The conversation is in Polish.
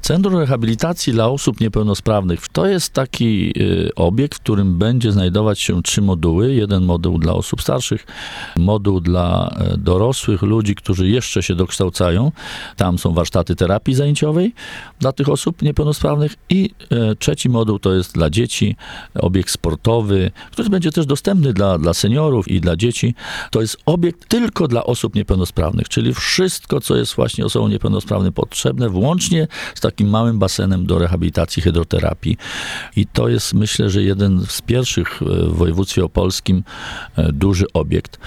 Centrum Rehabilitacji dla Osób Niepełnosprawnych to jest taki obiekt, w którym będzie znajdować się 3 moduły. Jeden moduł dla osób starszych, moduł dla dorosłych ludzi, którzy jeszcze się dokształcają. Tam są warsztaty terapii zajęciowej dla tych osób niepełnosprawnych i trzeci moduł to jest dla dzieci, obiekt sportowy, który będzie też dostępny dla seniorów i dla dzieci. To jest obiekt tylko dla osób niepełnosprawnych, czyli wszystko, co jest właśnie osobom niepełnosprawnym potrzebne, włącznie z takim małym basenem do rehabilitacji, hydroterapii. I to jest, myślę, że jeden z pierwszych w województwie opolskim duży obiekt.